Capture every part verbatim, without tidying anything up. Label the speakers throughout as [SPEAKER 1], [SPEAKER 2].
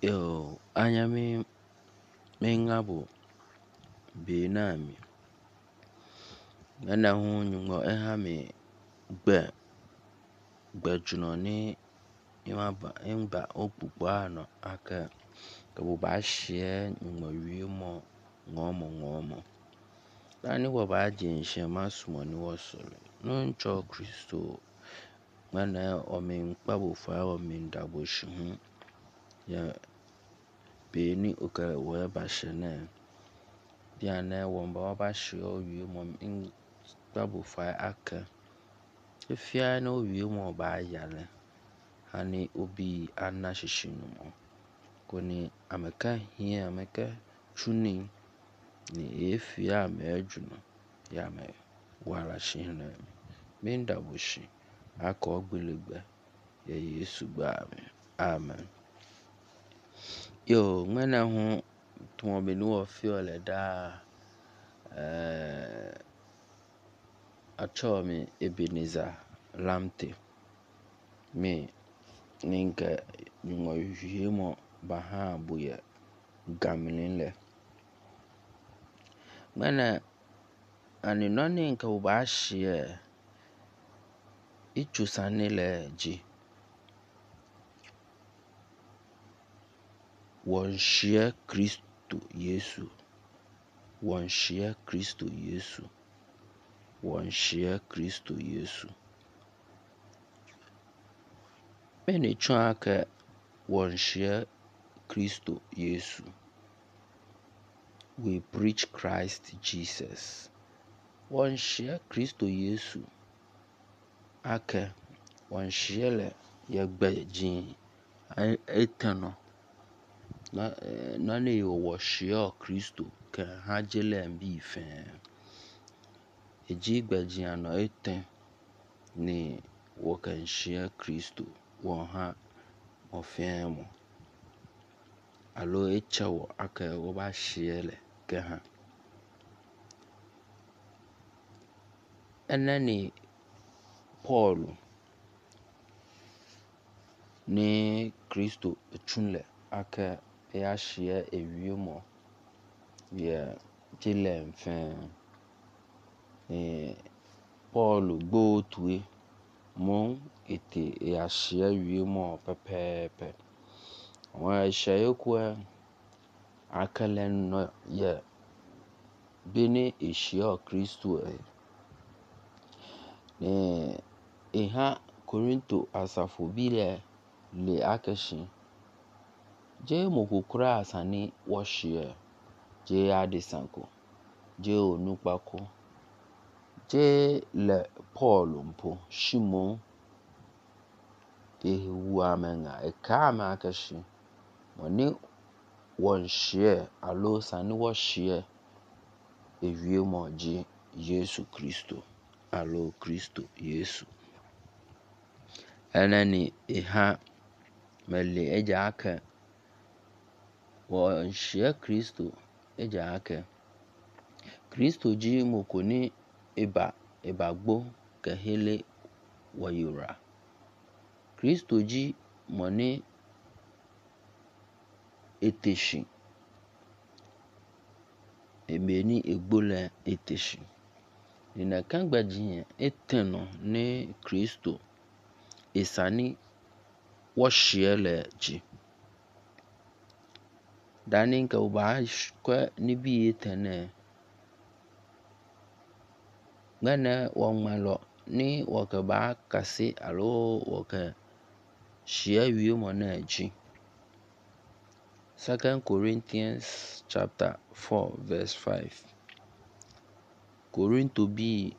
[SPEAKER 1] Yo, anya mi mengabo benami. Nana hu nyumo eha mi gbe gbejuno ni imaba imba okpukpo ano aka kabo ba hye nyumo wiemo ngomo ngomo. Dani wo ba jinhye masumo ni wosore. No ncho Kristo. Mana o min kpabo fa o min dabo shi hu. Ya beni oka wo ba shene. Diane womba waba shi o wi mo in kpabo fa aka. Efia na o wi mo ba yale. Hani obi anna shishinu mo. Koni ameka hie ameka chuni ni efia mejuno. Ya me wala shihne. Minda bushi. Aka ogbiligbe. Ya Yesu gba me. Amen. Yo, mwena hu tumo benu o fiole da eh acho mi Ebenezer Lamte. Me ninka nyungo yuhimo baha buye gamlinle. Mwena ani noni nka ubashie ichu sanile ji. Wanshie Kristo Yesu. Wanshie Kristo Yesu. Wanshie Kristo Yesu. Mene chwaka wanshie Kristo Yesu. We preach Christ Jesus. Wanshie Kristo Yesu. Aka wanshie le yagbe jin etano. Na na ne yo washie Kristo ka hajele mbi fe. Eji gbeji ano eten ni wakanshie Kristo wonha ofemo. Alo echawo aka oba shiele ke ha. Enani Paul ni Kristo chunle aka ya shie ewiemo ye jile mfe. Eh Paul gbo tuwe mon ete ya shie ewiemo pepepe. Wa shie kwa akale no ye bene eshia Kristo e. Ne eha Korinto asafo bile le akeshi. Je mokukura asani washie. Je adesanko. Je onukpako. Je le Paul mpo. Shimon ehu amenga. Eka ame akeshi. Wani wanshie alo sani washie ewie moji Yesu Kristo. Alo Kristo Yesu. Enani eha mele eja aka. Wanshie Kristo eja aka. Kristo ji mokoni eba ebagbo kahele wayura. Kristo ji moni eteshi. Ebeni egbole eteshi. Nina kangba jiye eteno ne Kristo esani washiele ji. Dani nka uba kwa nibi etene. Ngane wangmalo ni wakaba kasi alo waka shia wiemo na ji. Second Corinthians chapter four verse five. Korinto bi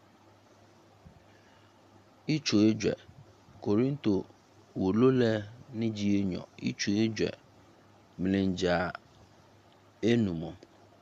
[SPEAKER 1] icho eje. Korinto wolole niji enyo. Icho eje mlenja enumo.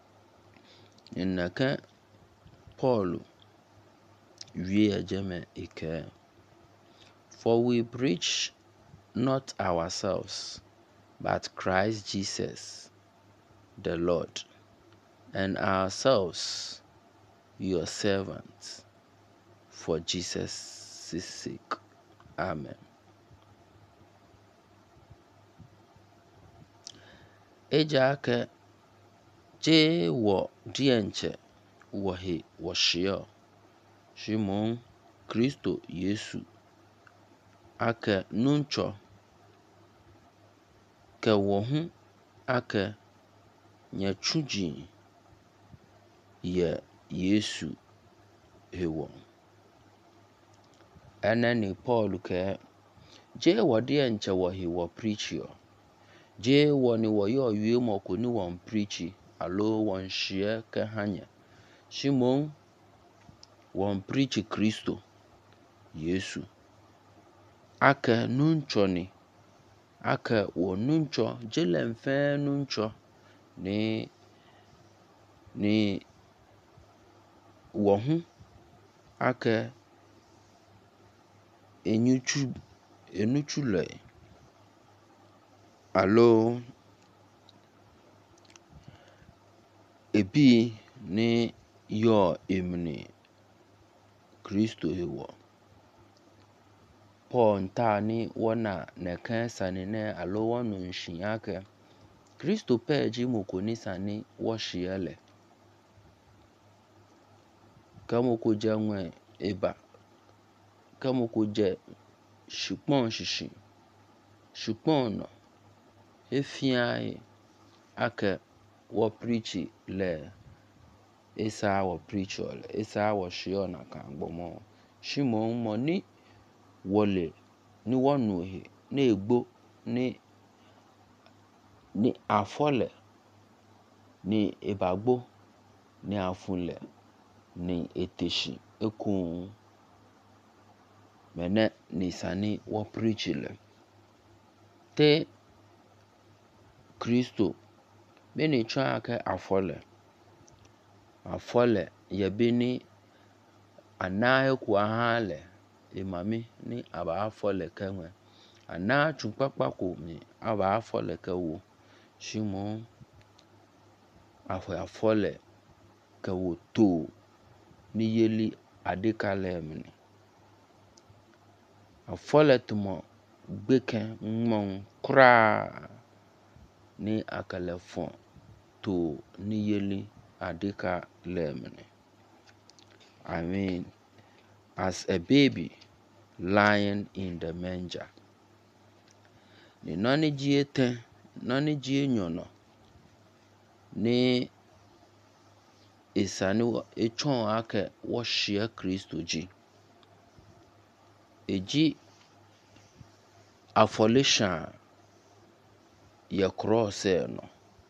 [SPEAKER 1] Nnaka Paul wie jeme ike. For we preach not ourselves, but Christ Jesus the Lord, and ourselves your servants for Jesus' sake. Amen. eja ke je wo dienche wo he wo shio Shimon Kristo Yesu ake nuncho ke wo hu ake nye chuji ye Yesu hewo eneni Paul ke je wo dienche wo he wo preachio je wo ni wo yo yue mo ko ni won preachi alo won shie ke hanye Shimon won preach Kristo Yesu ake nuncho ni ake wo nuncho jele mfe nuncho ni ni wo hu ake enyuchu enuchu le alo ebi ni yo emni Kristo hewo Paul nta ni wona ne kan sani ne alo wonu nshin ake Kristo peji moko ni sani wo shiele kamo ko je nwe eba kamo ko je shupon shishi shupon no efia ake wo preachi le esa wo preacho le esa wo shio na kan gbomo Shimon mo ni wole ni wonu he na egbo ni ni afole ni ebagbo ni afunle ni eteshi ekun mene ni sani wo preachi le te Kristo beni chwa ake afole afole ye beni anahe kwa hale imami ni aba afole kenwe ana chupakpa ko mi aba afole ke wo Shimon afo afole ke wo to ni yeli adekale mni afole tumo gbeken mon kra ni akalefon to ni yeli adekale mni I mean as a baby lying in the manger ni nani jiete nani jie nyono ni isani echon ake wo shie Kristo ji eji afolishan ye cross no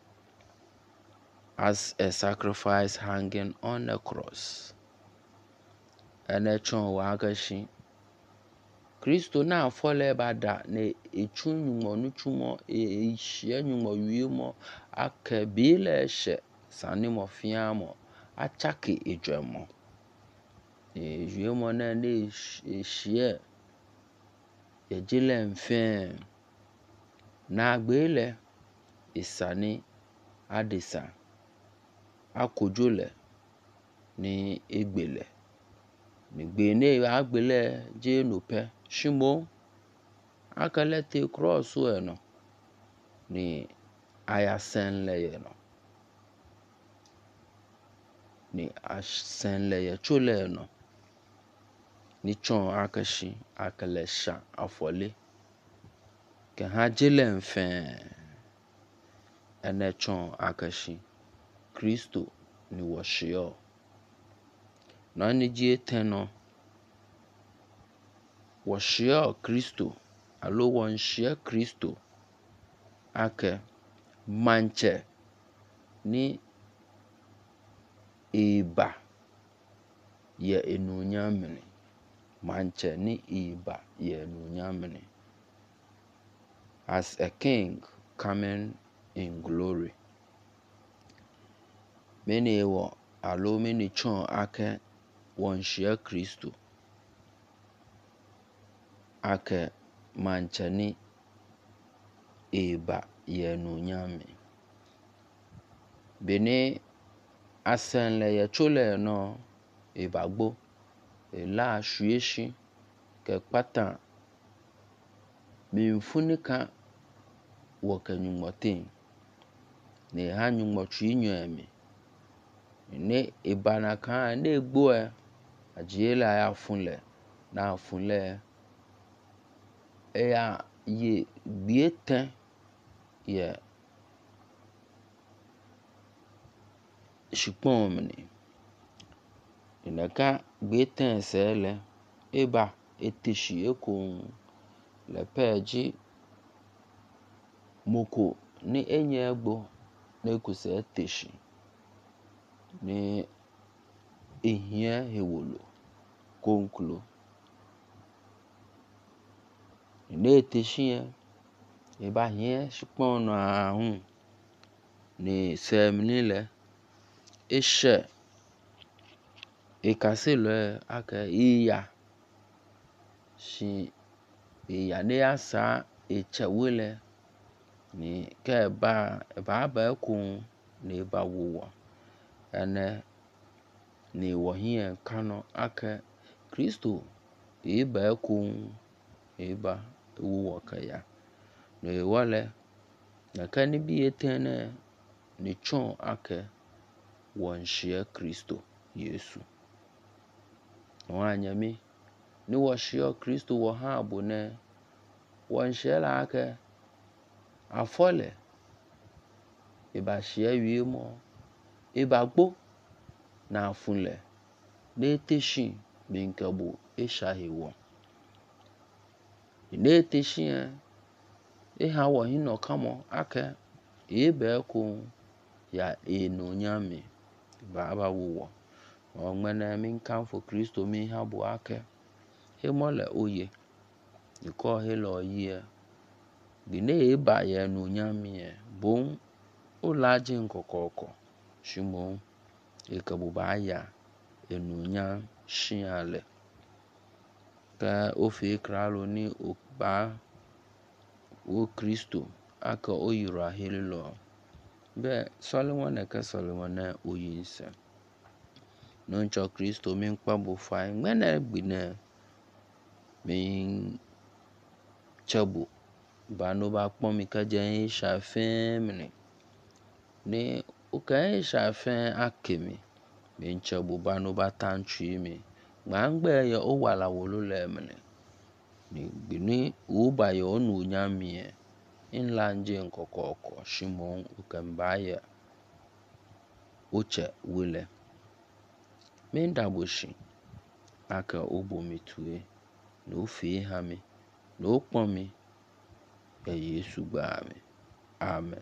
[SPEAKER 1] as a sacrifice hanging on a cross and echon wa agashi Kristo na afole bada ne echun nyumo nuchumo e shie nyumo wiemo ake bile she sani mo fiamo achake ejwemo e wiemo na ne shie ye jile mfe na agbele isani adisa akojole ni egbele ni gbe ne agbele je nope Shimon akale te cross we no ni ayasen le no ni asen le chole no ni chon akashi akale sha afole ke ha jele mfe ene chon akashi Kristo ni wo shio na ni ji eteno wo shio Kristo alo won shie Kristo ake manche ni iba ye enunyamni manche ni iba ye enunyamni as a king coming in glory many wo alo many chon ake won shie Kristo ake manche ni iba ye enunyamni bene asen le ye chole no ibagbo ela shueshi ke patan mi mfunika wo kanyumotin ne hanyu twi nyoami ne ibana kan ne gboe ajela ya funle na funle eya ye bieten ye shikpomni inaka bieten sele eba eteshi eko le peji moko ni enye egbo ne kuse eteshi ni ehia hewolo konklo ne eteshi eba hie shikpon no ahun ni semnile eshe ekaselo aka iya shi iya ne asa echewele ni ke ba ba ba ku ni ba wo ene ni wo hie kano aka Kristo eba ku eba wo kaya ni wale na kan bi etene ni chon aka wonshie Kristo Yesu wanyami ni woshio Kristo wo ha abune wonshie la aka afole eba shie wiemo eba gbo na afunle ne teshi binkabo eshahiwo ne teshi e ha wo hino kamo aka ebe ku ya enonyami baba wo omene min kan for Kristo mi ha bu aka he mole oye iko he lo ye bine eba ye enonyami bon olaje nkokoko shimo ekabo ba ya enonya shiale ka ofi kralo ni okba o Kristo aka oyira helilo be Solomon eka Solomon oyinse non cho Kristo min kpabo fa ngene gbine min chabo ba no ba pon mi ka je shafemni ni o ka shafen akemi min chabo ba no ba tantwi mi gbangbe ye o wala wolo lemni ni gbini o ba ye onu nyami in lanje nkokoko shimon ukambaye uche wile min daboshi aka obomitue no fi hami no pomi e Yesu gba mi amen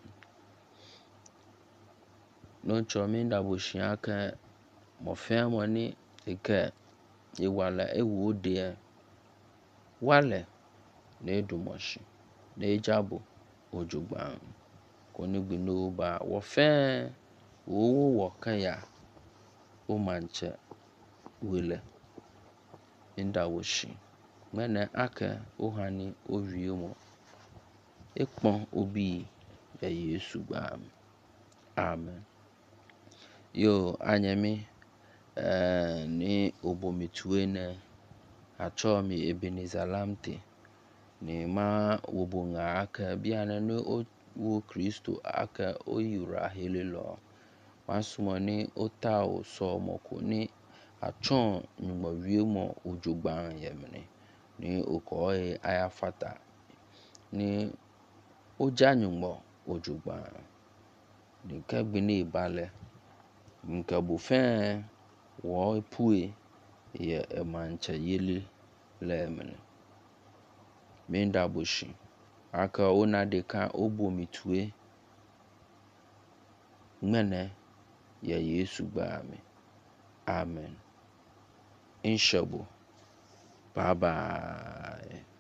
[SPEAKER 1] no cho min daboshi aka mo fe mo ni ike e wala e wo de wale ne dumoshi ne jabo ojugban koni gbino ba wo fe wo wo kaya o manche wile inda woshi mene aka ohani owiemo ekpon obi e Yesu gba amen yo anyami eh ni obomitue ne acho mi Ebenezer Lamte ni ma wobonga aka biana no wo Kristo aka oyura helilo masumoni otao so moko ni achon nyumo wiemo ojugban yemni ni okoe ayafata ni ojanyumo ojugban ni kagbini ibale nkabo fe wo pue ye emanche yele lemni minda bushi aka ona de ka obomitue mene ya Yesu gba mi amen inshabo bye bye.